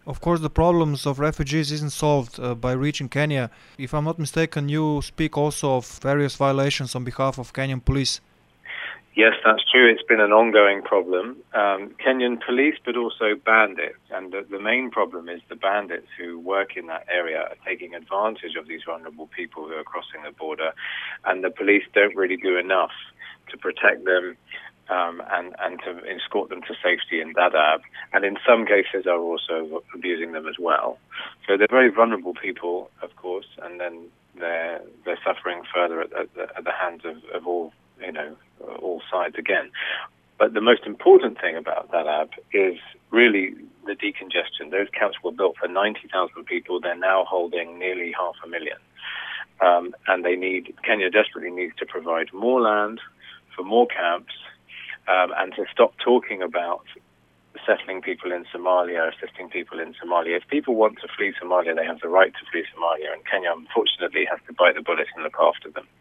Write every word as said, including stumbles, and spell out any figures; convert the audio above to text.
Of course, the problems of refugees isn't solved uh, by reaching Kenya. If I'm not mistaken, you speak also of various violations on behalf of Kenyan police. Yes, that's true. It's been an ongoing problem. Um, Kenyan police, but also bandits. And the, the main problem is the bandits who work in that area are taking advantage of these vulnerable people who are crossing the border. And the police don't really do enough to protect them um, and, and to escort them to safety in Dadaab. And in some cases are also abusing them as well. So they're very vulnerable people, of course, and then they're, they're suffering further at, at, the, at the hands of, of all, you know, all sides again. But the most important thing about Dadaab is really the decongestion. Those camps were built for ninety thousand people. They're now holding nearly half a million. Um, and they need, Kenya desperately needs to provide more land for more camps um, and to stop talking about settling people in Somalia, assisting people in Somalia. If people want to flee Somalia, they have the right to flee Somalia, and Kenya, unfortunately, has to bite the bullet and look after them.